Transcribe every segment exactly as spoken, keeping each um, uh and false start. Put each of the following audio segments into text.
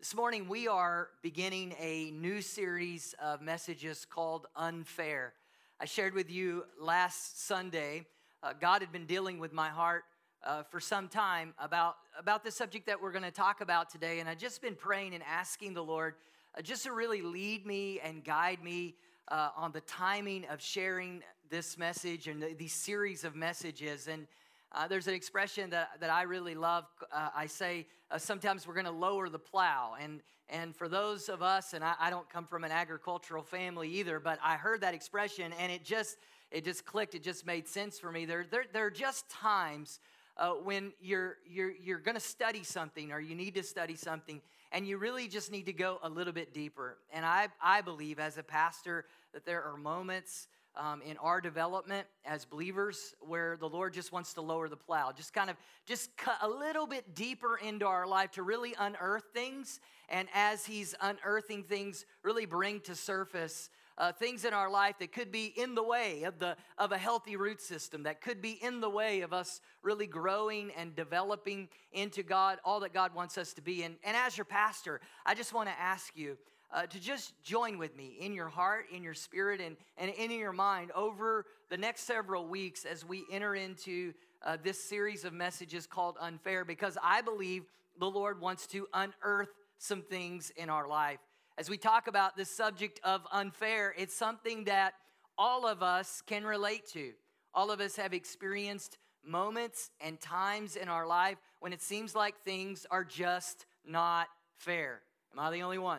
This morning, we are beginning a new series of messages called Unfair. I shared with you last Sunday, uh, God had been dealing with my heart uh, for some time about, about the subject that we're going to talk about today. And I've just been praying and asking the Lord uh, just to really lead me and guide me uh, on the timing of sharing this message and the, these series of messages. And Uh, there's an expression that, that I really love. Uh, I say uh, sometimes we're going to lower the plow. And and for those of us, and I, I don't come from an agricultural family either, but I heard that expression and it just it just clicked. It just made sense for me. There there, there are just times uh, when you're you're you're going to study something or you need to study something, and you really just need to go a little bit deeper. And I I believe as a pastor that there are moments Um, in our development as believers where the Lord just wants to lower the plow, just kind of just cut a little bit deeper into our life to really unearth things, and as he's unearthing things, really bring to surface uh, things in our life that could be in the way of the of a healthy root system, that could be in the way of us really growing and developing into God, all that God wants us to be. And, and as your pastor, I just want to ask you Uh, to just join with me in your heart, in your spirit, and, and in your mind over the next several weeks as we enter into uh, this series of messages called Unfair, because I believe the Lord wants to unearth some things in our life. As we talk about this subject of unfair, it's something that all of us can relate to. All of us have experienced moments and times in our life when it seems like things are just not fair. Am I the only one?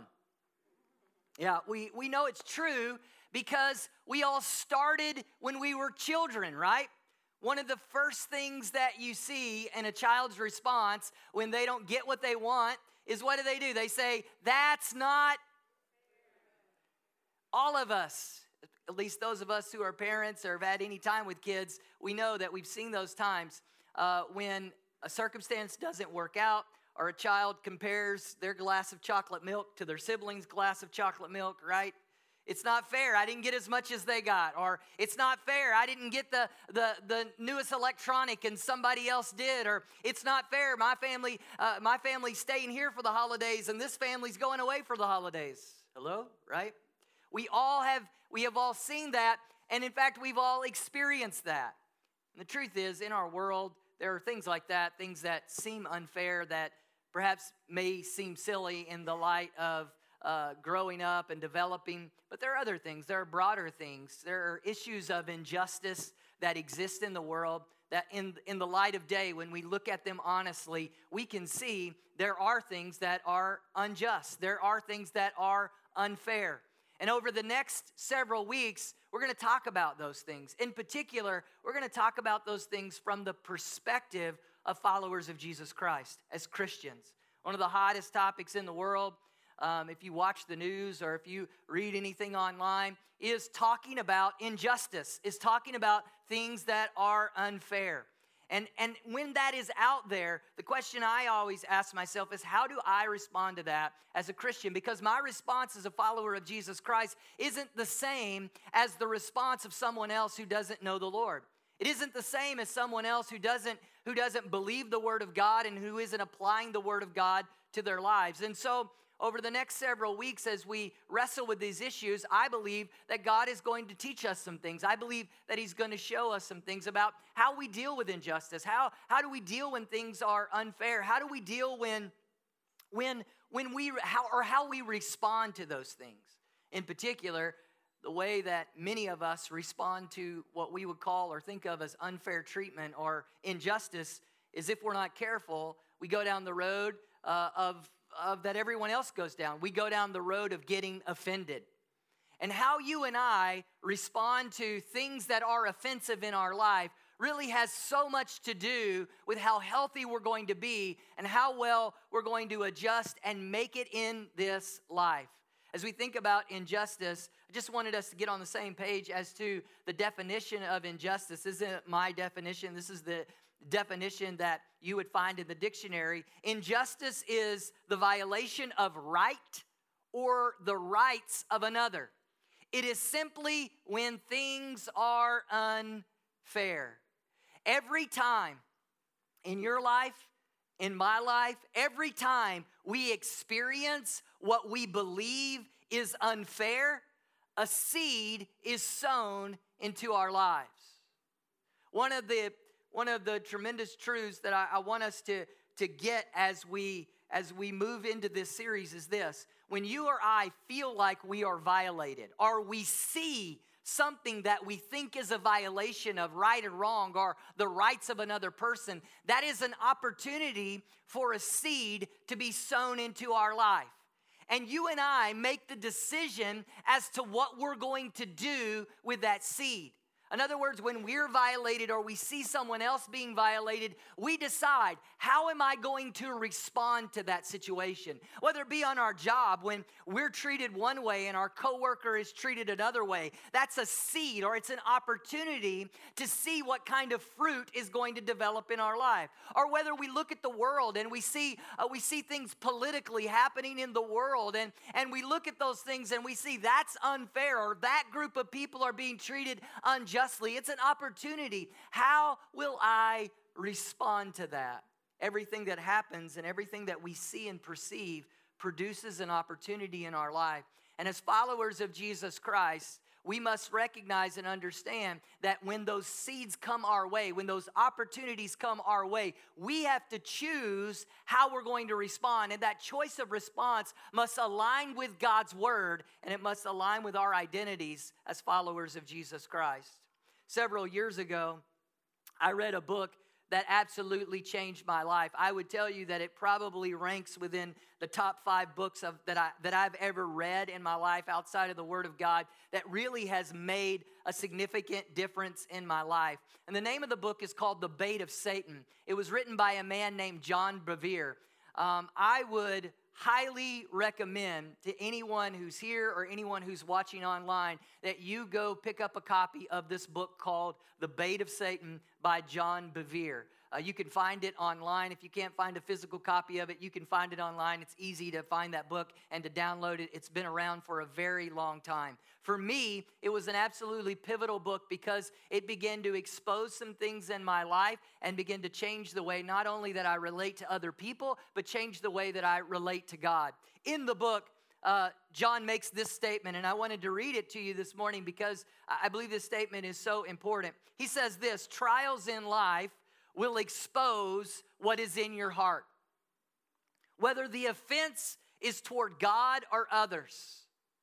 Yeah, we, we know it's true because we all started when we were children, right? One of the first things that you see in a child's response when they don't get what they want is, what do they do? They say, "That's not." All of us, at least those of us who are parents or have had any time with kids, we know that we've seen those times uh, when a circumstance doesn't work out, or a child compares their glass of chocolate milk to their sibling's glass of chocolate milk, right? It's not fair. I didn't get as much as they got. Or it's not fair. I didn't get the, the, the newest electronic and somebody else did. Or it's not fair. My family, uh, my family's staying here for the holidays and this family's going away for the holidays. Hello, right? We all have, we have all seen that. And in fact, we've all experienced that. And the truth is, in our world, there are things like that, things that seem unfair, that perhaps may seem silly in the light of uh, growing up and developing, but there are other things. There are broader things. There are issues of injustice that exist in the world that in, in the light of day, when we look at them honestly, we can see there are things that are unjust. There are things that are unfair. And over the next several weeks, we're going to talk about those things. In particular, we're going to talk about those things from the perspective of followers of Jesus Christ as Christians. One of the hottest topics in the world, um, if you watch the news or if you read anything online, is talking about injustice, is talking about things that are unfair. And, and when that is out there, the question I always ask myself is, how do I respond to that as a Christian? Because my response as a follower of Jesus Christ isn't the same as the response of someone else who doesn't know the Lord. It isn't the same as someone else who doesn't who doesn't believe the Word of God and who isn't applying the Word of God to their lives. And so over the next several weeks, as we wrestle with these issues, I believe that God is going to teach us some things. I believe that He's going to show us some things about how we deal with injustice. How, how do we deal when things are unfair? How do we deal when, when, when we, how, or how we respond to those things? In particular, the way that many of us respond to what we would call or think of as unfair treatment or injustice is, if we're not careful, we go down the road uh, of, of that everyone else goes down. We go down the road of getting offended. And how you and I respond to things that are offensive in our life really has so much to do with how healthy we're going to be and how well we're going to adjust and make it in this life. As we think about injustice, I just wanted us to get on the same page as to the definition of injustice. This isn't my definition. This is the definition that you would find in the dictionary. Injustice is the violation of right or the rights of another. It is simply when things are unfair. Every time in your life in my life, every time we experience what we believe is unfair, a seed is sown into our lives. One of the one of the tremendous truths that I, I want us to, to get as we as we move into this series is this. When you or I feel like we are violated, or we see something that we think is a violation of right or wrong, or the rights of another person, that is an opportunity for a seed to be sown into our life. And you and I make the decision as to what we're going to do with that seed. In other words, when we're violated or we see someone else being violated, we decide, how am I going to respond to that situation? Whether it be on our job, when we're treated one way and our coworker is treated another way, that's a seed, or it's an opportunity to see what kind of fruit is going to develop in our life. Or whether we look at the world and we see uh, we see things politically happening in the world, and, and we look at those things and we see that's unfair, or that group of people are being treated unjustly. Justly, it's an opportunity. How will I respond to that? Everything that happens and everything that we see and perceive produces an opportunity in our life. And as followers of Jesus Christ, we must recognize and understand that when those seeds come our way, when those opportunities come our way, we have to choose how we're going to respond. And that choice of response must align with God's word, and it must align with our identities as followers of Jesus Christ. Several years ago, I read a book that absolutely changed my life. I would tell you that it probably ranks within the top five books of, that, I, that I've ever read in my life outside of the Word of God that really has made a significant difference in my life. And the name of the book is called The Bait of Satan. It was written by a man named John Bevere. Um, I would highly recommend to anyone who's here or anyone who's watching online that you go pick up a copy of this book called The Bait of Satan by John Bevere. Uh, you can find it online. If you can't find a physical copy of it, you can find it online. It's easy to find that book and to download it. It's been around for a very long time. For me, it was an absolutely pivotal book because it began to expose some things in my life and begin to change the way not only that I relate to other people, but change the way that I relate to God. In the book, uh, John makes this statement, and I wanted to read it to you this morning because I believe this statement is so important. He says this: trials in life will expose what is in your heart, whether the offense is toward God or others.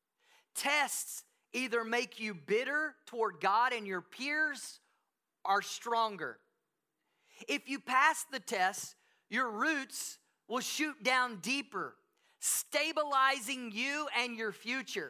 Tests either make you bitter toward God and your peers or stronger. If you pass the test, your roots will shoot down deeper, stabilizing you and your future.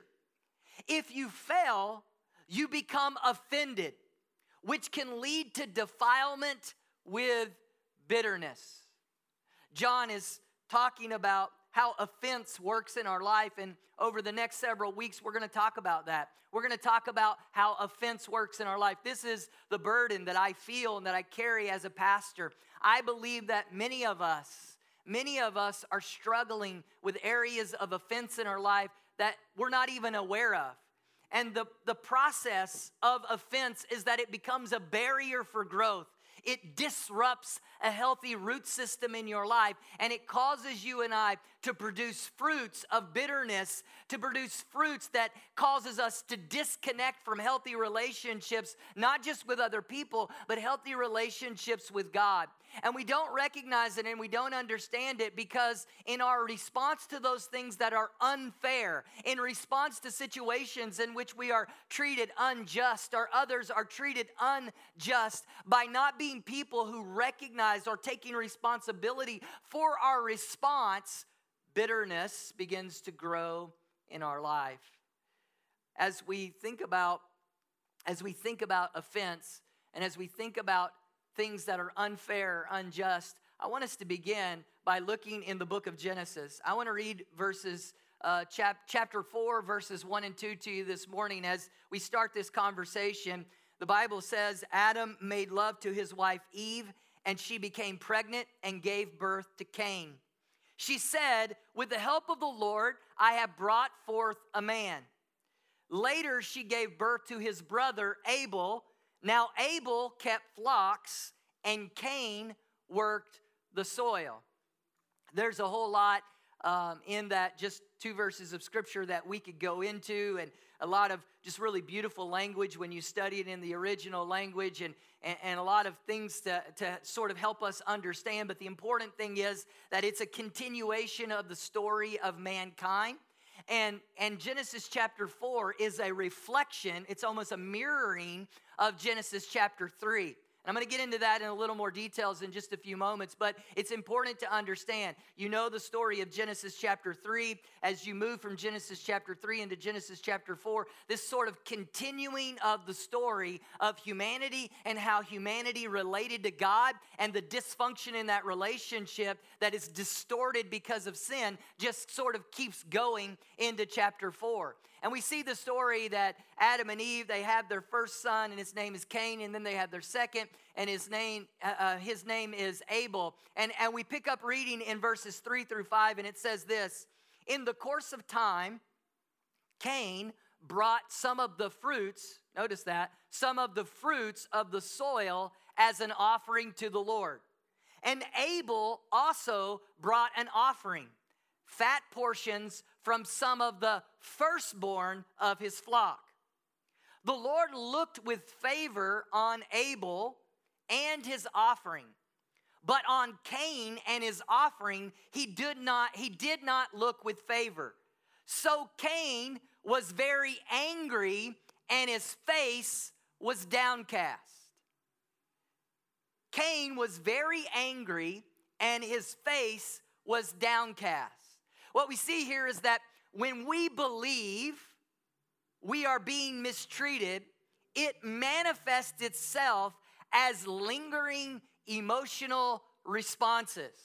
If you fail, you become offended, which can lead to defilement with bitterness. John is talking about how offense works in our life, and over the next several weeks, we're going to talk about that. We're going to talk about how offense works in our life. This is the burden that I feel and that I carry as a pastor. I believe that many of us, many of us are struggling with areas of offense in our life that we're not even aware of. And the, the process of offense is that it becomes a barrier for growth. It disrupts a healthy root system in your life, and it causes you and I to produce fruits of bitterness, to produce fruits that causes us to disconnect from healthy relationships, not just with other people, but healthy relationships with God. And we don't recognize it and we don't understand it because in our response to those things that are unfair, in response to situations in which we are treated unjust or others are treated unjust, by not being people who recognize or taking responsibility for our response, bitterness begins to grow in our life. As we think about, as we think about offense and as we think about things that are unfair, unjust, I want us to begin by looking in the book of Genesis. I want to read verses, uh, chap- chapter four, verses one and two to you this morning as we start this conversation. The Bible says, Adam made love to his wife Eve, and she became pregnant and gave birth to Cain. She said, with the help of the Lord, I have brought forth a man. Later, she gave birth to his brother Abel. Now Abel kept flocks, and Cain worked the soil. There's a whole lot um, in that just two verses of Scripture that we could go into, and a lot of just really beautiful language when you study it in the original language, and, and, and a lot of things to, to sort of help us understand. But the important thing is that it's a continuation of the story of mankind. And, and Genesis chapter four is a reflection, it's almost a mirroring of Genesis chapter three. And I'm going to get into that in a little more details in just a few moments, but it's important to understand. You know the story of Genesis chapter three. As you move from Genesis chapter three into Genesis chapter four, this sort of continuing of the story of humanity and how humanity related to God and the dysfunction in that relationship that is distorted because of sin just sort of keeps going into chapter four. And we see the story that Adam and Eve, they have their first son, and his name is Cain, and then they have their second, and his name uh, his name is Abel. And, and we pick up reading in verses three through five, and it says this: in the course of time, Cain brought some of the fruits, notice that, some of the fruits of the soil as an offering to the Lord. And Abel also brought an offering, fat portions from some of the firstborn of his flock. The Lord looked with favor on Abel and his offering, but on Cain and his offering he did not he did not look with favor. So Cain was very angry and his face was downcast. Cain was very angry and his face was downcast. What we see here is that when we believe we are being mistreated, it manifests itself as lingering emotional responses.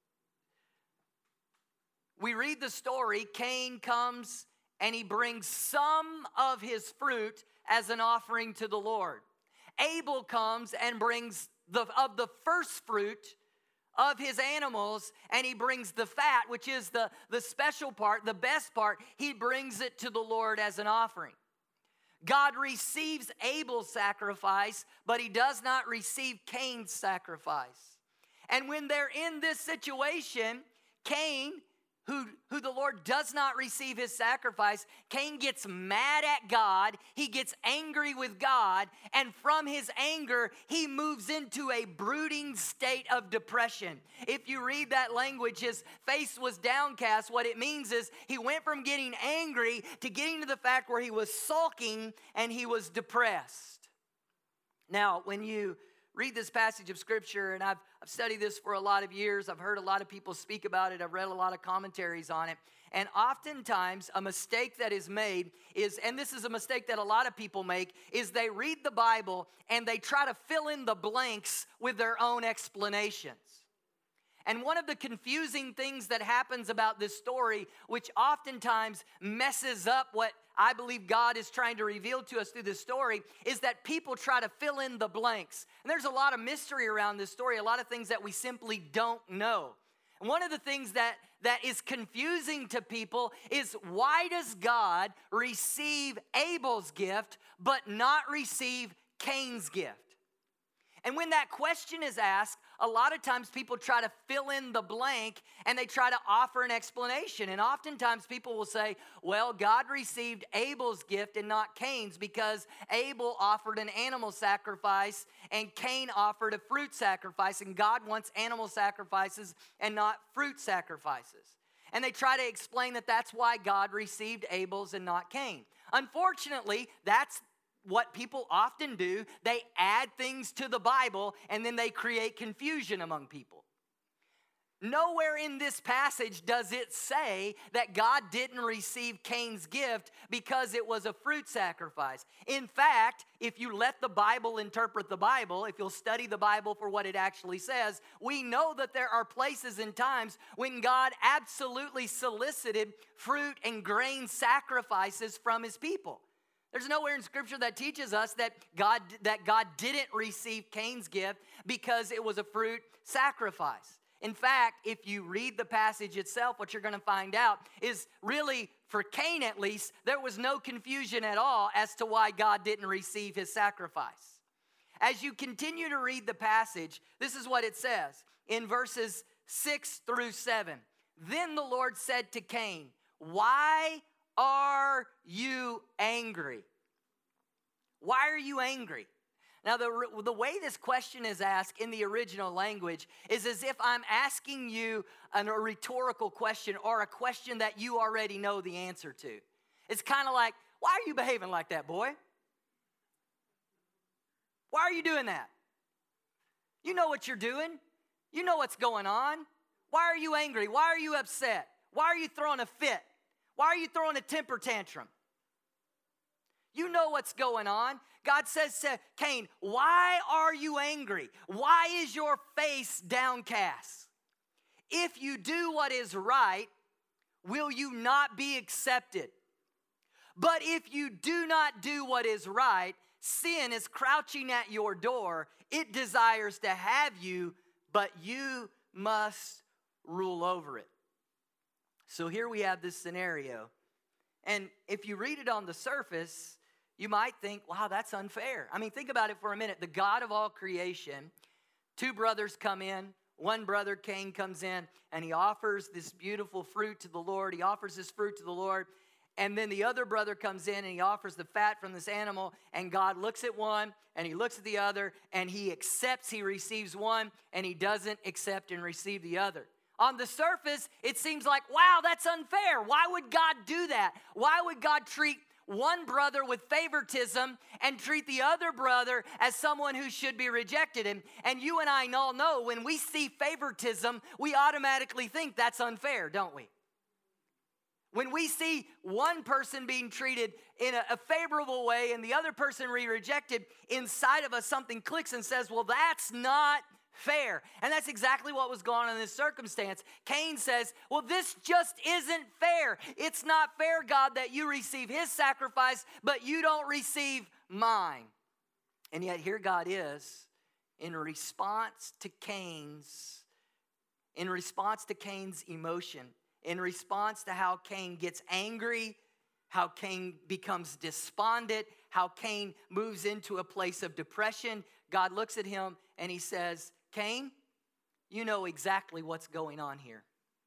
We read the story, Cain comes and he brings some of his fruit as an offering to the Lord. Abel comes and brings the, of the first fruit of his animals, and he brings the fat, which is the, the special part, the best part. He brings it to the Lord as an offering. God receives Abel's sacrifice, but he does not receive Cain's sacrifice. And when they're in this situation, Cain, who, who the Lord does not receive his sacrifice, Cain gets mad at God, he gets angry with God, and from his anger, he moves into a brooding state of depression. If you read that language, his face was downcast. What it means is he went from getting angry to getting to the fact where he was sulking and he was depressed. Now, when you read this passage of Scripture, and I've, I've studied this for a lot of years. I've heard a lot of people speak about it. I've read a lot of commentaries on it. And oftentimes, a mistake that is made is, and this is a mistake that a lot of people make, is they read the Bible and they try to fill in the blanks with their own explanations. And one of the confusing things that happens about this story, which oftentimes messes up what I believe God is trying to reveal to us through this story, is that people try to fill in the blanks. And there's a lot of mystery around this story, a lot of things that we simply don't know. And one of the things that, that is confusing to people is, why does God receive Abel's gift but not receive Cain's gift? And when that question is asked, a lot of times people try to fill in the blank and they try to offer an explanation. And oftentimes people will say, well, God received Abel's gift and not Cain's because Abel offered an animal sacrifice and Cain offered a fruit sacrifice, and God wants animal sacrifices and not fruit sacrifices. And they try to explain that that's why God received Abel's and not Cain. Unfortunately, that's what people often do. They add things to the Bible and then they create confusion among people. Nowhere in this passage does it say that God didn't receive Cain's gift because it was a fruit sacrifice. In fact, if you let the Bible interpret the Bible, if you'll study the Bible for what it actually says, we know that there are places and times when God absolutely solicited fruit and grain sacrifices from his people. There's nowhere in Scripture that teaches us that God, that God didn't receive Cain's gift because it was a fruit sacrifice. In fact, if you read the passage itself, what you're going to find out is really, for Cain at least, there was no confusion at all as to why God didn't receive his sacrifice. As you continue to read the passage, this is what it says in verses six through seven. Then the Lord said to Cain, why are you angry? Why are you angry? Now, the, the way this question is asked in the original language is as if I'm asking you an, a rhetorical question or a question that you already know the answer to. It's kind of like, why are you behaving like that, boy? Why are you doing that? You know what you're doing. You know what's going on. Why are you angry? Why are you upset? Why are you throwing a fit? Why are you throwing a temper tantrum? You know what's going on. God says to Cain, why are you angry? Why is your face downcast? If you do what is right, will you not be accepted? But if you do not do what is right, sin is crouching at your door. It desires to have you, but you must rule over it. So here we have this scenario. And if you read it on the surface, you might think, wow, that's unfair. I mean, think about it for a minute. The God of all creation, two brothers come in. One brother, Cain, comes in, and he offers this beautiful fruit to the Lord. He offers this fruit to the Lord. And then the other brother comes in, and he offers the fat from this animal. And God looks at one, and he looks at the other, and he accepts, he receives one, and he doesn't accept and receive the other. On the surface, it seems like, wow, that's unfair. Why would God do that? Why would God treat one brother with favoritism and treat the other brother as someone who should be rejected? And, and you and I all know when we see favoritism, we automatically think that's unfair, don't we? When we see one person being treated in a, a favorable way and the other person be rejected, inside of us something clicks and says, well, that's not fair. And that's exactly what was going on in this circumstance. Cain says, well, this just isn't fair. It's not fair, God, that you receive his sacrifice, but you don't receive mine. And yet here God is in response to Cain's, in response to Cain's emotion, in response to how Cain gets angry, how Cain becomes despondent, how Cain moves into a place of depression. God looks at him and he says, Cain, you know exactly what's going on here.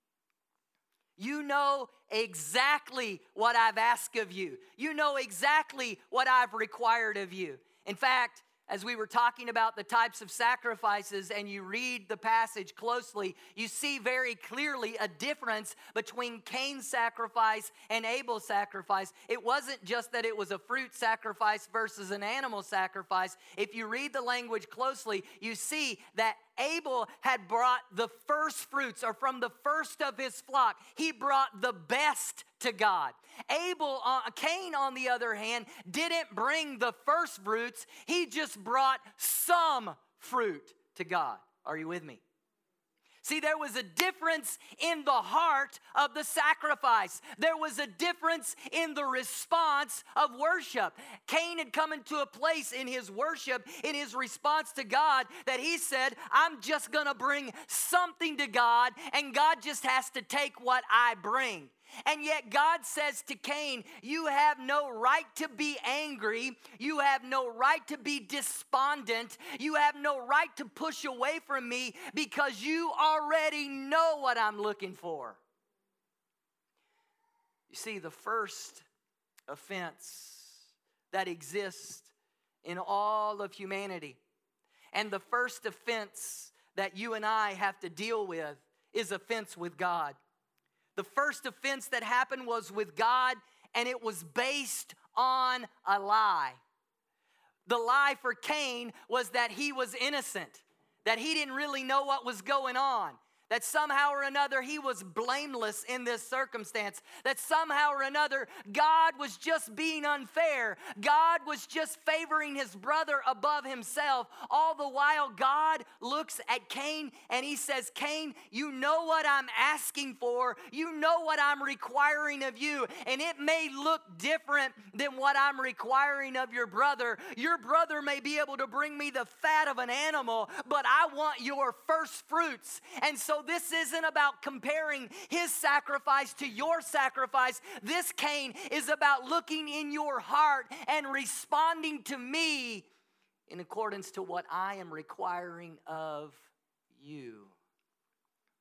You know exactly what I've asked of you. You know exactly what I've required of you. In fact, as we were talking about the types of sacrifices and you read the passage closely, you see very clearly a difference between Cain's sacrifice and Abel's sacrifice. It wasn't just that it was a fruit sacrifice versus an animal sacrifice. If you read the language closely, you see that Abel had brought the first fruits, or from the first of his flock, he brought the best to God. Abel, uh, Cain, on the other hand, didn't bring the first fruits. He just brought some fruit to God. Are you with me? See, there was a difference in the heart of the sacrifice. There was a difference in the response of worship. Cain had come into a place in his worship, in his response to God, that he said, I'm just going to bring something to God, and God just has to take what I bring. And yet God says to Cain, you have no right to be angry. You have no right to be despondent. You have no right to push away from me because you already know what I'm looking for. You see, the first offense that exists in all of humanity, and the first offense that you and I have to deal with, is offense with God. The first offense that happened was with God, and it was based on a lie. The lie for Cain was that he was innocent, that he didn't really know what was going on, that somehow or another he was blameless in this circumstance, that somehow or another God was just being unfair. God was just favoring his brother above himself. All the while God looks at Cain and he says, Cain, you know what I'm asking for. You know what I'm requiring of you. And it may look different than what I'm requiring of your brother. Your brother may be able to bring me the fat of an animal, but I want your first fruits. And so this isn't about comparing his sacrifice to your sacrifice. This, Cain, is about looking in your heart and responding to me in accordance to what I am requiring of you.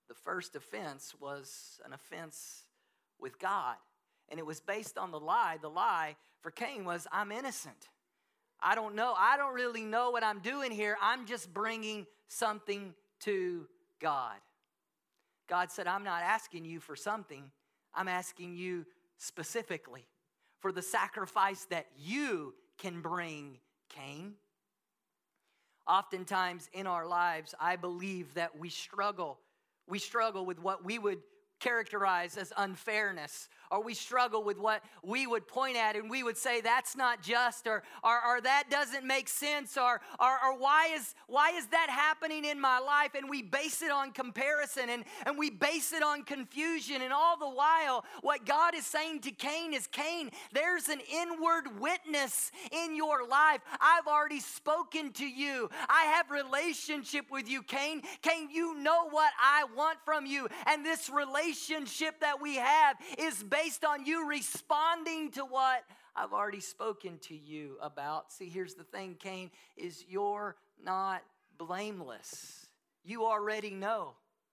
the first offense was an offense with God. And it was based on the lie. The lie for Cain was, I'm innocent. I don't know. I don't really know what I'm doing here. I'm just bringing something to God. God said, I'm not asking you for something. I'm asking you specifically for the sacrifice that you can bring, Cain. Oftentimes in our lives, I believe that we struggle. We struggle with what we would characterize as unfairness, or we struggle with what we would point at and we would say that's not just, or or, or that doesn't make sense, or, or or why is why is that happening in my life? And we base it on comparison, and, and we base it on confusion. And all the while, what God is saying to Cain is, Cain, there's an inward witness in your life. I've already spoken to you. I have relationship with you, Cain. Cain, you know what I want from you. And this relationship that we have is based on you responding to what I've already spoken to you about. See, here's the thing, Cain, is you're not blameless. You already know.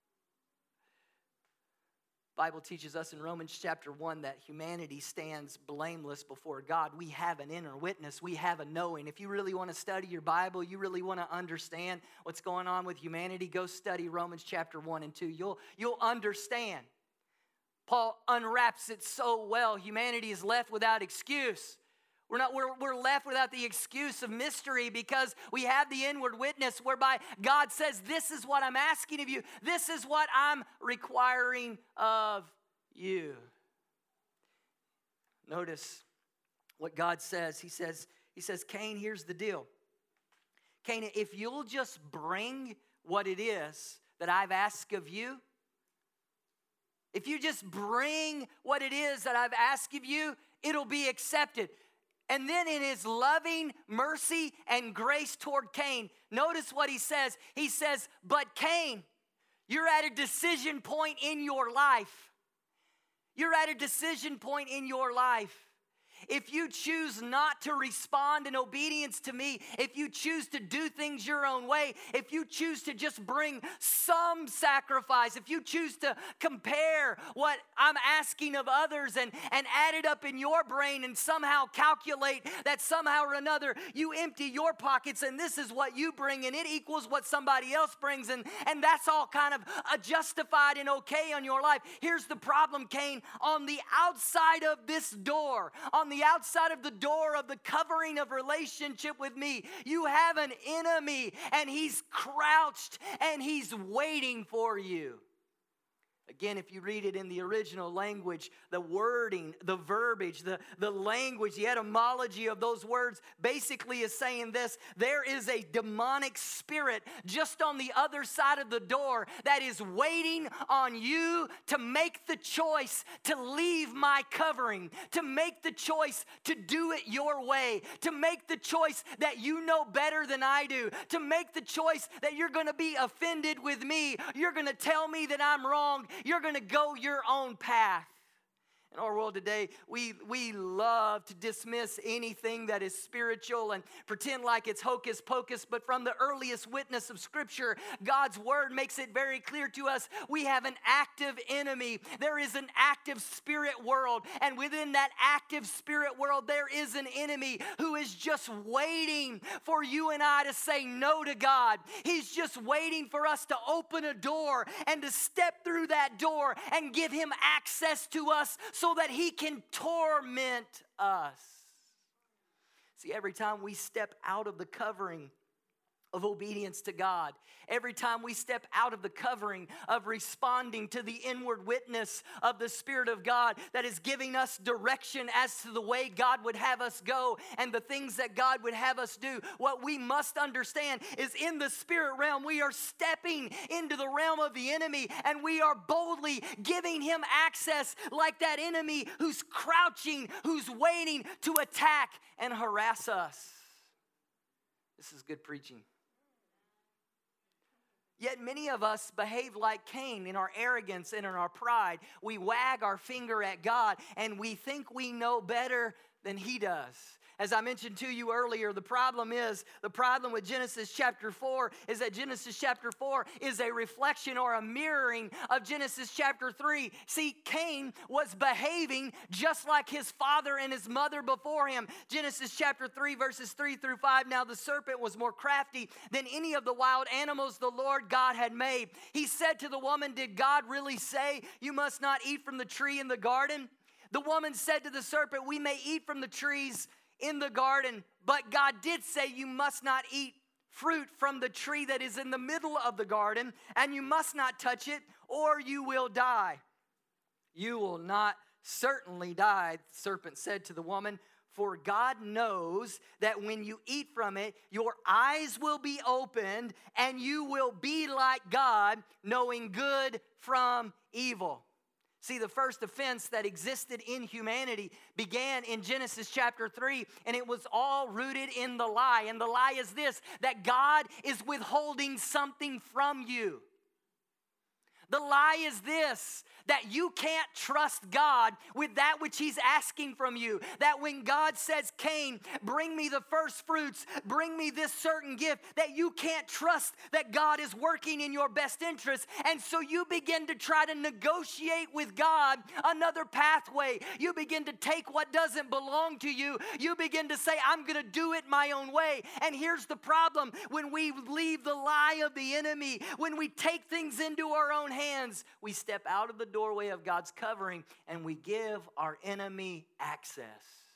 The Bible teaches us in Romans chapter one that humanity stands blameless before God. We have an inner witness. We have a knowing. If you really want to study your Bible, you really want to understand what's going on with humanity, go study Romans chapter one and two. You'll, you'll understand. Paul unwraps it so well. Humanity is left without excuse. We're not. We're, we're left without the excuse of mystery because we have the inward witness whereby God says, this is what I'm asking of you. This is what I'm requiring of you. Notice what God says. He says, he says, Cain, here's the deal. Cain, if you'll just bring what it is that I've asked of you, if you just bring what it is that I've asked of you, it'll be accepted. And then in his loving mercy and grace toward Cain, notice what he says. He says, but Cain, you're at a decision point in your life. You're at a decision point in your life. If you choose not to respond in obedience to me, if you choose to do things your own way, if you choose to just bring some sacrifice, if you choose to compare what I'm asking of others and, and add it up in your brain and somehow calculate that somehow or another you empty your pockets and this is what you bring and it equals what somebody else brings and, and that's all kind of uh, justified and okay on your life. Here's the problem, Cain. On the outside of this door, on the outside of the door of the covering of relationship with me, you have an enemy and he's crouched and he's waiting for you. Again, if you read it in the original language, the wording, the verbiage, the, the language, the etymology of those words basically is saying this: there is a demonic spirit just on the other side of the door that is waiting on you to make the choice to leave my covering, to make the choice to do it your way, to make the choice that you know better than I do, to make the choice that you're going to be offended with me, you're going to tell me that I'm wrong, you're going to go your own path. In our world today, we, we love to dismiss anything that is spiritual and pretend like it's hocus pocus, but from the earliest witness of Scripture, God's Word makes it very clear to us we have an active enemy. There is an active spirit world, and within that active spirit world, there is an enemy who is just waiting for you and I to say no to God. He's just waiting for us to open a door and to step through that door and give him access to us so that he can torment us. See, every time we step out of the covering of obedience to God, every time we step out of the covering of responding to the inward witness of the Spirit of God that is giving us direction as to the way God would have us go and the things that God would have us do, what we must understand is in the spirit realm, we are stepping into the realm of the enemy and we are boldly giving him access like that enemy who's crouching, who's waiting to attack and harass us. This is good preaching. Yet many of us behave like Cain in our arrogance and in our pride. We wag our finger at God and we think we know better than he does. As I mentioned to you earlier, the problem is, the problem with Genesis chapter four is that Genesis chapter four is a reflection or a mirroring of Genesis chapter three. See, Cain was behaving just like his father and his mother before him. Genesis chapter three, verses three through five. Now the serpent was more crafty than any of the wild animals the Lord God had made. He said to the woman, did God really say you must not eat from the tree in the garden? The woman said to the serpent, we may eat from the trees in the garden, but God did say you must not eat fruit from the tree that is in the middle of the garden, and you must not touch it, or you will die. You will not certainly die, the serpent said to the woman, for God knows that when you eat from it, your eyes will be opened, and you will be like God, knowing good from evil. See, the first offense that existed in humanity began in Genesis chapter three, and it was all rooted in the lie. And the lie is this, that God is withholding something from you. The lie is this, that you can't trust God with that which He's asking from you. That when God says, Cain, bring me the first fruits, bring me this certain gift, that you can't trust that God is working in your best interest. And so you begin to try to negotiate with God another pathway. You begin to take what doesn't belong to you. You begin to say, I'm going to do it my own way. And here's the problem. When we leave the lie of the enemy, when we take things into our own hands, we step out of the doorway of God's covering and we give our enemy access.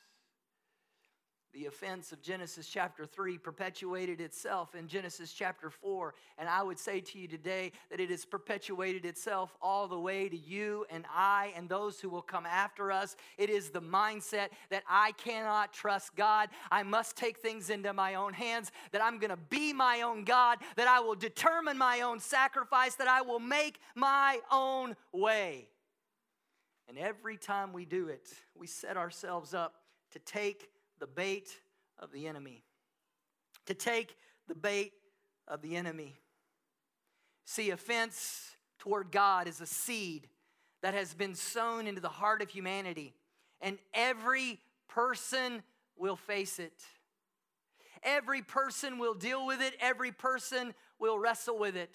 The offense of Genesis chapter three perpetuated itself in Genesis chapter four. And I would say to you today that it has perpetuated itself all the way to you and I and those who will come after us. It is the mindset that I cannot trust God. I must take things into my own hands, that I'm going to be my own God, that I will determine my own sacrifice, that I will make my own way. And every time we do it, we set ourselves up to take the bait of the enemy. To take the bait of the enemy. See, offense toward God is a seed that has been sown into the heart of humanity, and every person will face it. Every person will deal with it. Every person will wrestle with it.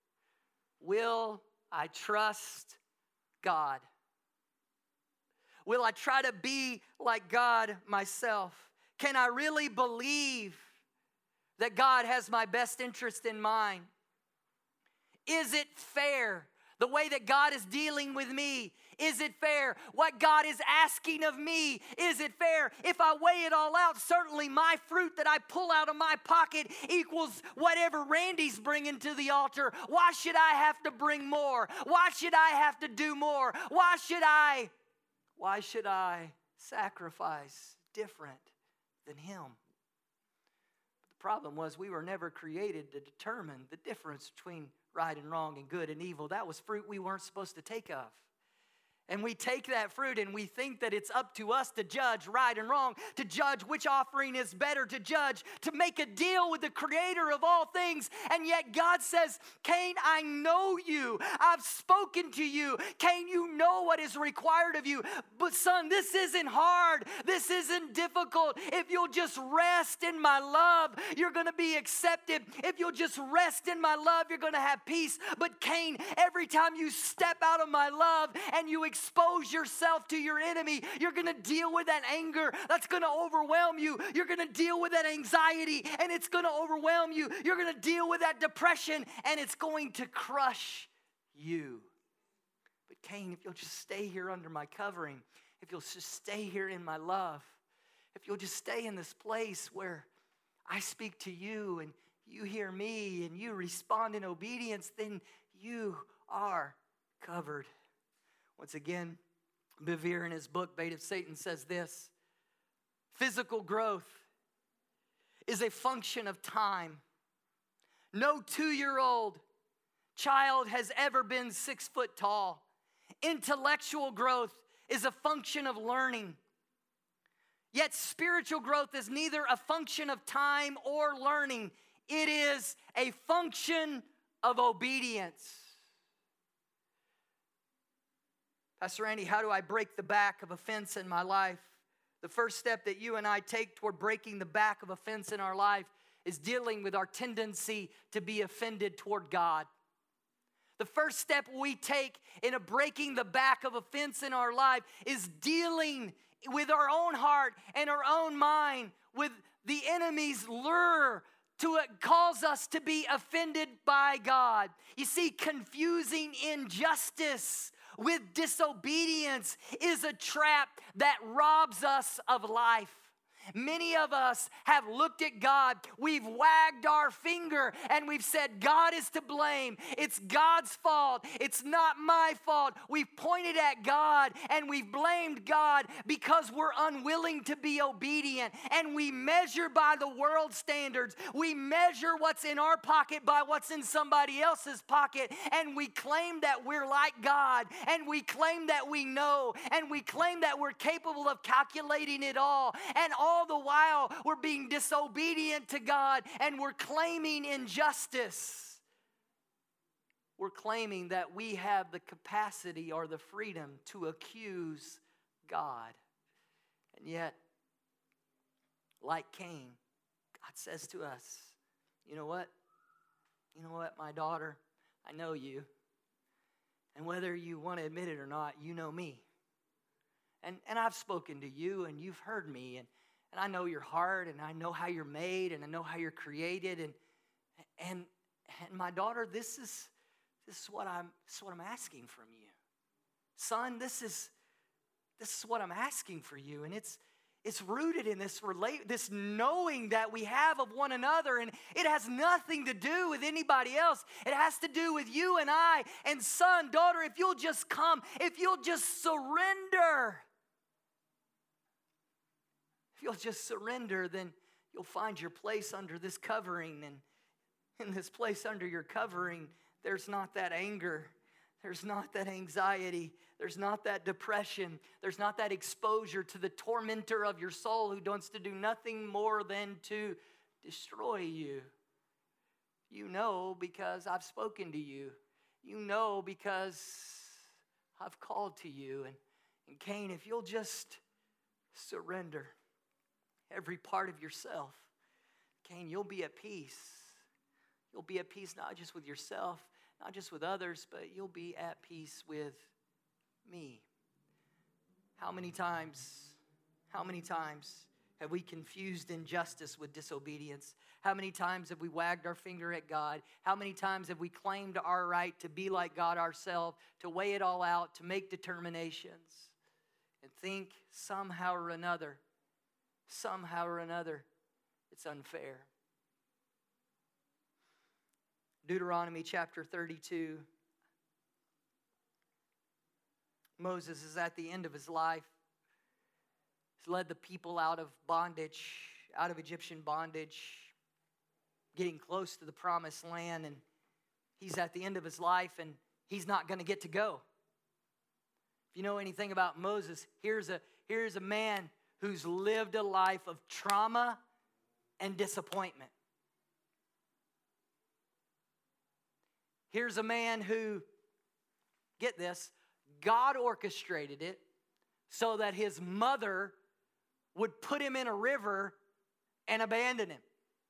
Will I trust God? Will I try to be like God myself? Can I really believe that God has my best interest in mind? Is it fair? The way that God is dealing with me, is it fair? What God is asking of me, is it fair? If I weigh it all out, certainly my fruit that I pull out of my pocket equals whatever Randy's bringing to the altar. Why should I have to bring more? Why should I have to do more? Why should I... Why should I sacrifice different than Him? But the problem was we were never created to determine the difference between right and wrong and good and evil. That was fruit we weren't supposed to take of. And we take that fruit and we think that it's up to us to judge right and wrong, to judge which offering is better, to judge, to make a deal with the Creator of all things. And yet God says, Cain, I know you. I've spoken to you. Cain, you know what is required of you. But son, this isn't hard. This isn't difficult. If you'll just rest in my love, you're going to be accepted. If you'll just rest in my love, you're going to have peace. But Cain, every time you step out of my love and you expose yourself to your enemy, you're going to deal with that anger that's going to overwhelm you. You're going to deal with that anxiety and it's going to overwhelm you. You're going to deal with that depression and it's going to crush you. But Cain, if you'll just stay here under my covering, if you'll just stay here in my love, if you'll just stay in this place where I speak to you and you hear me and you respond in obedience, then you are covered. Once again, Bevere in his book, Bait of Satan, says this: physical growth is a function of time. No two-year-old child has ever been six foot tall. Intellectual growth is a function of learning. Yet spiritual growth is neither a function of time or learning. It is a function of obedience. Pastor Randy, how do I break the back of offense in my life? The first step that you and I take toward breaking the back of offense in our life is dealing with our tendency to be offended toward God. The first step we take in a breaking the back of offense in our life is dealing with our own heart and our own mind with the enemy's lure to cause us to be offended by God. You see, confusing injustice with disobedience is a trap that robs us of life. Many of us have looked at God, we've wagged our finger, and we've said, God is to blame. It's God's fault. It's not my fault. We've pointed at God and we've blamed God because we're unwilling to be obedient. And we measure by the world standards. We measure what's in our pocket by what's in somebody else's pocket. And we claim that we're like God. And we claim that we know. And we claim that we're capable of calculating it all. And all All the while, we're being disobedient to God and we're claiming injustice. We're claiming that we have the capacity or the freedom to accuse God. And yet, like Cain, God says to us, you know what? You know what, my daughter? I know you. And whether you want to admit it or not, you know me. And, and I've spoken to you and you've heard me. And And I know your heart, and I know how you're made, and I know how you're created, and and and my daughter, this is this is what I'm this is what I'm asking from you, son. This is this is what I'm asking for you, and it's it's rooted in this relate this knowing that we have of one another, and it has nothing to do with anybody else. It has to do with you and I. And son, daughter, if you'll just come, if you'll just surrender. If you'll just surrender, then you'll find your place under this covering. And in this place under your covering, there's not that anger. There's not that anxiety. There's not that depression. There's not that exposure to the tormentor of your soul who wants to do nothing more than to destroy you. You know because I've spoken to you. You know because I've called to you. And, and Cain, if you'll just surrender every part of yourself, Cain, you'll be at peace. You'll be at peace not just with yourself, not just with others, but you'll be at peace with me. How many times, how many times have we confused injustice with disobedience? How many times have we wagged our finger at God? How many times have we claimed our right to be like God ourselves, to weigh it all out, to make determinations, and think somehow or another, somehow or another, it's unfair? Deuteronomy chapter thirty-two. Moses is at the end of his life. He's led the people out of bondage, out of Egyptian bondage, getting close to the promised land, and he's at the end of his life, and he's not going to get to go. If you know anything about Moses, here's a, here's a man who's lived a life of trauma and disappointment. Here's a man who, get this, God orchestrated it so that his mother would put him in a river and abandon him.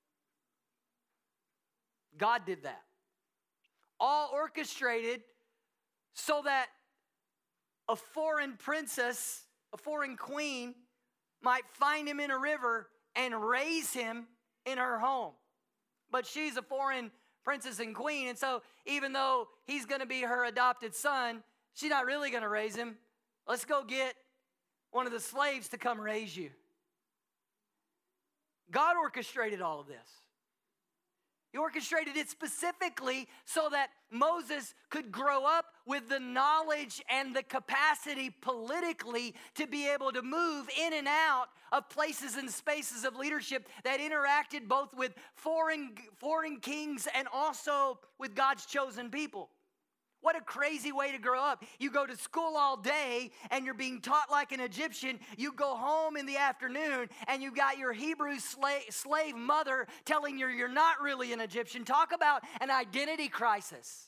God did that. All orchestrated so that a foreign princess, a foreign queen, might find him in a river and raise him in her home. But she's a foreign princess and queen, and so even though he's going to be her adopted son, she's not really going to raise him. Let's go get one of the slaves to come raise you. God orchestrated all of this. He orchestrated it specifically so that Moses could grow up with the knowledge and the capacity politically to be able to move in and out of places and spaces of leadership that interacted both with foreign, foreign kings and also with God's chosen people. What a crazy way to grow up. You go to school all day and you're being taught like an Egyptian. You go home in the afternoon and you got your Hebrew slave, slave mother telling you you're not really an Egyptian. Talk about an identity crisis.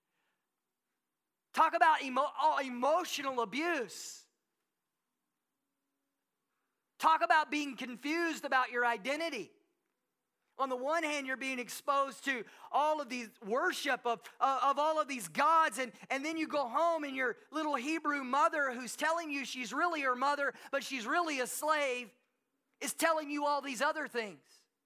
Talk about emo- oh, emotional abuse. Talk about being confused about your identity. On the one hand, you're being exposed to all of these worship of, uh, of all of these gods, and, and then you go home and your little Hebrew mother who's telling you she's really her mother, but she's really a slave, is telling you all these other things.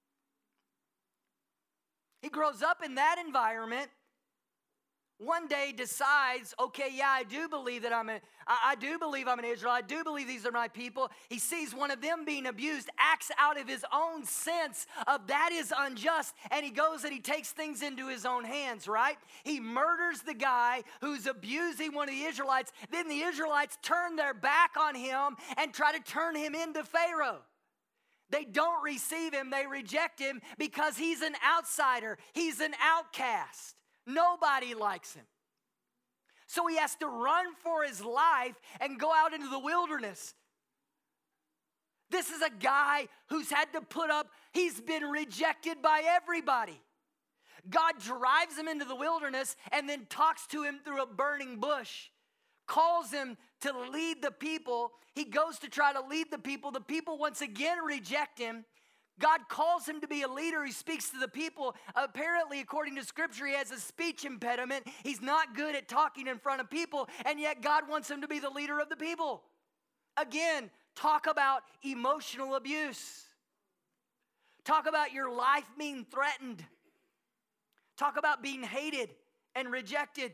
He grows up in that environment. One day decides, okay, yeah, I do believe that I'm a, I, I do believe I'm an Israel. I do believe these are my people. He sees one of them being abused, acts out of his own sense of that is unjust, and he goes and he takes things into his own hands, right? He murders the guy who's abusing one of the Israelites. Then the Israelites turn their back on him and try to turn him into Pharaoh. They don't receive him. They reject him because he's an outsider. He's an outcast. Nobody likes him. So he has to run for his life and go out into the wilderness. This is a guy who's had to put up, he's been rejected by everybody. God drives him into the wilderness and then talks to him through a burning bush, calls him to lead the people. He goes to try to lead the people. The people once again reject him. God calls him to be a leader. He speaks to the people. Apparently, according to Scripture, he has a speech impediment. He's not good at talking in front of people, and yet God wants him to be the leader of the people. Again, talk about emotional abuse. Talk about your life being threatened. Talk about being hated and rejected.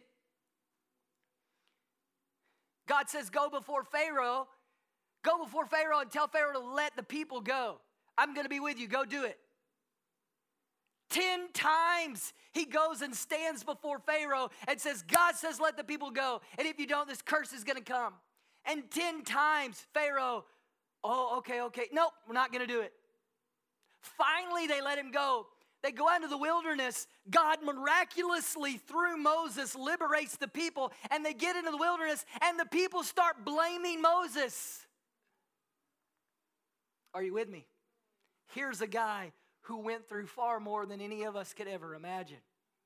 God says, go before Pharaoh. Go before Pharaoh and tell Pharaoh to let the people go. I'm going to be with you. Go do it. Ten times he goes and stands before Pharaoh and says, God says, let the people go. And if you don't, this curse is going to come. And ten times Pharaoh, oh, okay, okay. Nope, we're not going to do it. Finally, they let him go. They go out into the wilderness. God miraculously, through Moses, liberates the people. And they get into the wilderness, and the people start blaming Moses. Are you with me? Here's a guy who went through far more than any of us could ever imagine.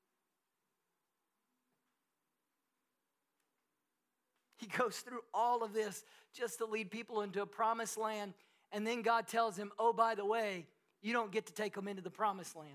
He goes through all of this just to lead people into a promised land. And then God tells him, oh, by the way, you don't get to take them into the promised land.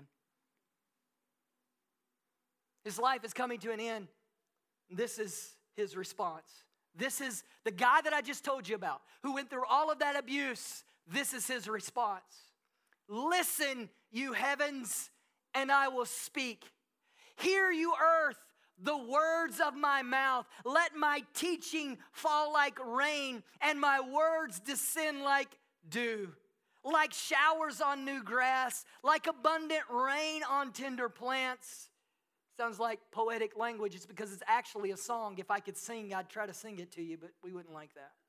His life is coming to an end. This is his response. This is the guy that I just told you about, who went through all of that abuse. This is his response. Listen, you heavens, and I will speak. Hear, you earth, the words of my mouth. Let my teaching fall like rain, and my words descend like dew, like showers on new grass, like abundant rain on tender plants. Sounds like poetic language. It's because it's actually a song. If I could sing, I'd try to sing it to you, but we wouldn't like that.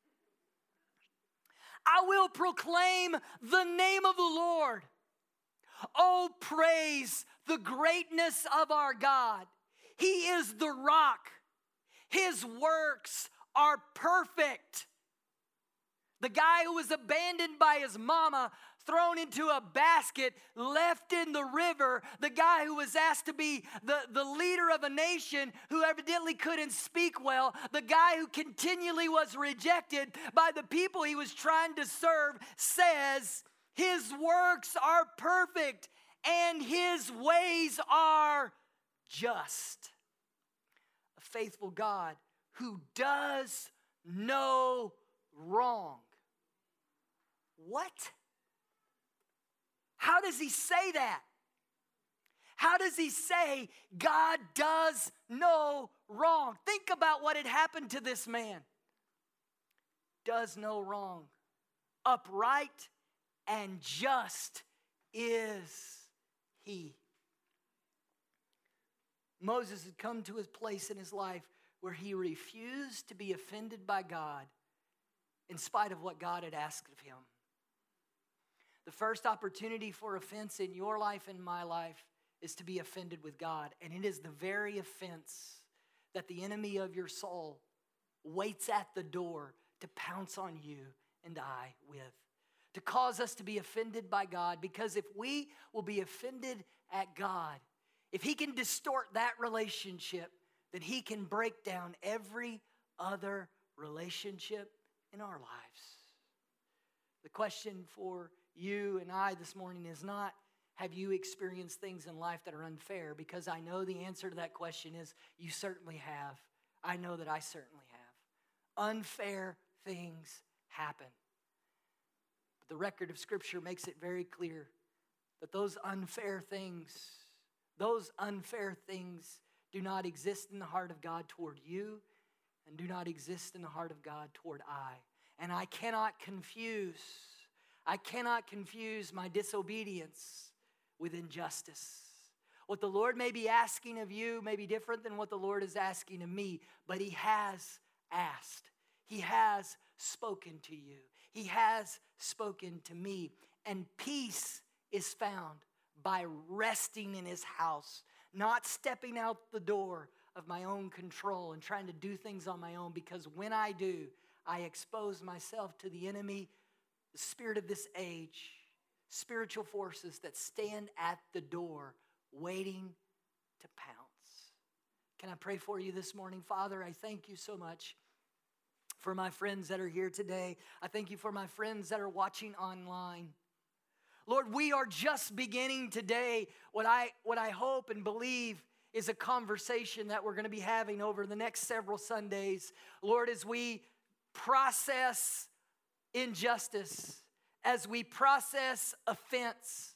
I will proclaim the name of the Lord. Oh, praise the greatness of our God. He is the rock. His works are perfect. The guy who was abandoned by his mama, thrown into a basket, left in the river. The guy who was asked to be the, the leader of a nation who evidently couldn't speak well. The guy who continually was rejected by the people he was trying to serve says, his works are perfect and his ways are just. A faithful God who does no wrong. What? How does he say that? How does he say God does no wrong? Think about what had happened to this man. Does no wrong. Upright and just is he. Moses had come to his place in his life where he refused to be offended by God in spite of what God had asked of him. The first opportunity for offense in your life and my life is to be offended with God. And it is the very offense that the enemy of your soul waits at the door to pounce on you and I with. To cause us to be offended by God. Because if we will be offended at God, if he can distort that relationship, then he can break down every other relationship in our lives. The question for you and I this morning is not, have you experienced things in life that are unfair? Because I know the answer to that question is, you certainly have. I know that I certainly have. Unfair things happen. But the record of Scripture makes it very clear that those unfair things, those unfair things do not exist in the heart of God toward you and do not exist in the heart of God toward I. And I cannot confuse, I cannot confuse my disobedience with injustice. What the Lord may be asking of you may be different than what the Lord is asking of me, but He has asked. He has spoken to you. He has spoken to me. And peace is found by resting in His house, not stepping out the door of my own control and trying to do things on my own, because when I do, I expose myself to the enemy, the spirit of this age, spiritual forces that stand at the door waiting to pounce. Can I pray for you this morning? Father, I thank you so much for my friends that are here today. I thank you for my friends that are watching online. Lord, we are just beginning today what I, what I hope and believe is a conversation that we're going to be having over the next several Sundays. Lord, as we process injustice, as we process offense,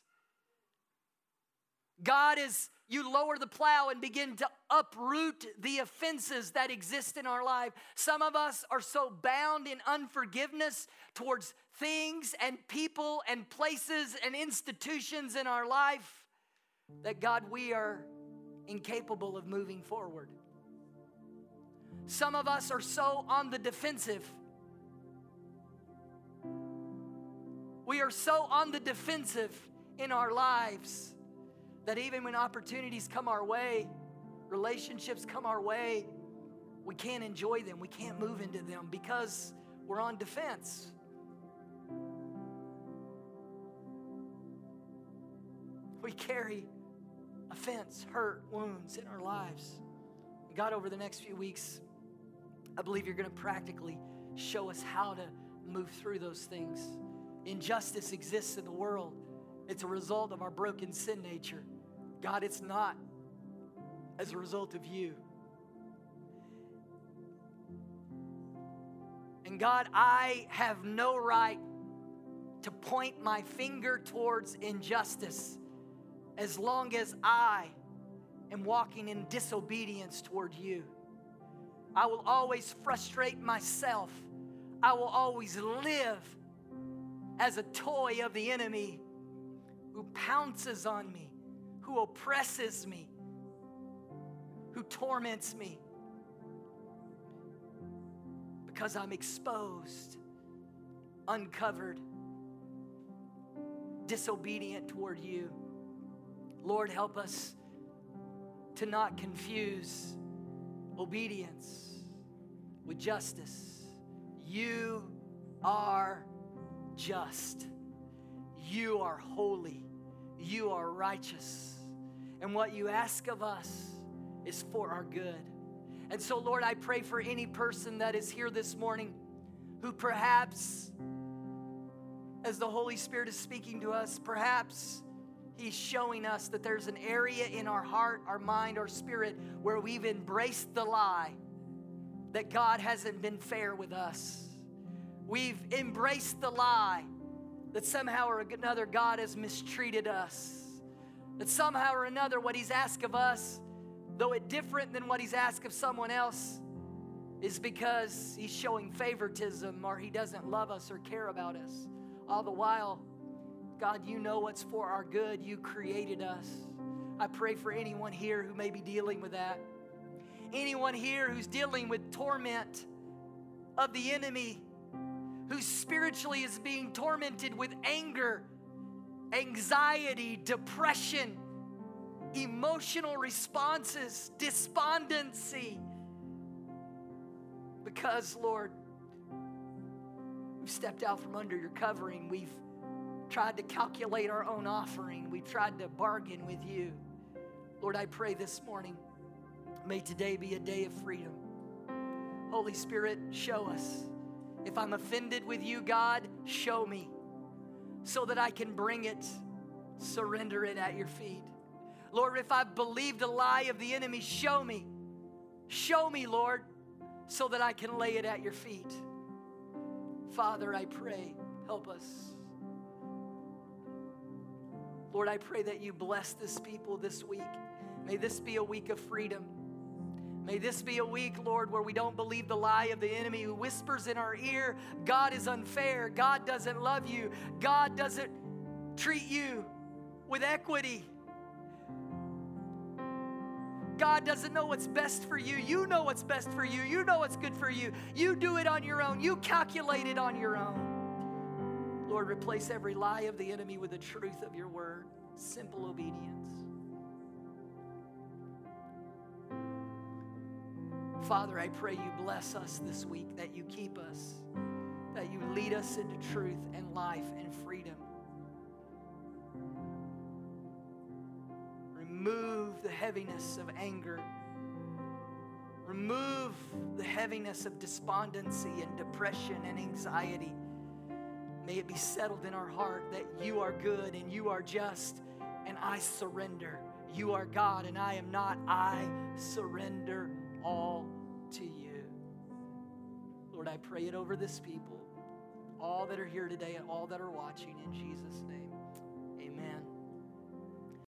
God, as you lower the plow and begin to uproot the offenses that exist in our life. Some of us are so bound in unforgiveness towards things and people and places and institutions in our life that, God, we are incapable of moving forward. Some of us are so on the defensive. We are so on the defensive in our lives that even when opportunities come our way, relationships come our way, we can't enjoy them. We can't move into them because we're on defense. We carry offense, hurt, wounds in our lives. God, over the next few weeks, I believe you're going to practically show us how to move through those things. Injustice exists in the world. It's a result of our broken sin nature. God, it's not as a result of you. And God, I have no right to point my finger towards injustice as long as I am walking in disobedience toward you. I will always frustrate myself. I will always live as a toy of the enemy who pounces on me, who oppresses me, who torments me, because I'm exposed, uncovered, disobedient toward you. Lord, help us to not confuse obedience with justice. You are just. You are holy. You are righteous. And what you ask of us is for our good. And so, Lord, I pray for any person that is here this morning who perhaps, as the Holy Spirit is speaking to us, perhaps He's showing us that there's an area in our heart, our mind, our spirit where we've embraced the lie that God hasn't been fair with us. We've embraced the lie that somehow or another God has mistreated us. That somehow or another what He's asked of us, though it's different than what He's asked of someone else, is because He's showing favoritism or He doesn't love us or care about us. All the while, God, you know what's for our good. You created us. I pray for anyone here who may be dealing with that. Anyone here who's dealing with torment of the enemy, who spiritually is being tormented with anger, anxiety, depression, emotional responses, despondency. Because, Lord, we've stepped out from under your covering. We've tried to calculate our own offering. We've tried to bargain with you. Lord, I pray this morning, may today be a day of freedom. Holy Spirit, show us. If I'm offended with you, God, show me. so that I can bring it, surrender it at your feet. Lord, if I've believed a lie of the enemy, show me. Show me, Lord, so that I can lay it at your feet. Father, I pray, help us. Lord, I pray that you bless this people this week. May this be a week of freedom. May this be a week, Lord, where we don't believe the lie of the enemy who whispers in our ear, God is unfair, God doesn't love you, God doesn't treat you with equity. God doesn't know what's best for you. You know what's best for you. You know what's good for you. You do it on your own. You calculate it on your own. Lord, replace every lie of the enemy with the truth of your word. Simple obedience. Father, I pray you bless us this week, that you keep us, that you lead us into truth and life and freedom. Remove the heaviness of anger. Remove the heaviness of despondency and depression and anxiety. May it be settled in our heart that you are good and you are just, and I surrender. You are God and I am not. I surrender all to you. Lord, I pray it over this people, all that are here today and all that are watching, in Jesus' name. Amen.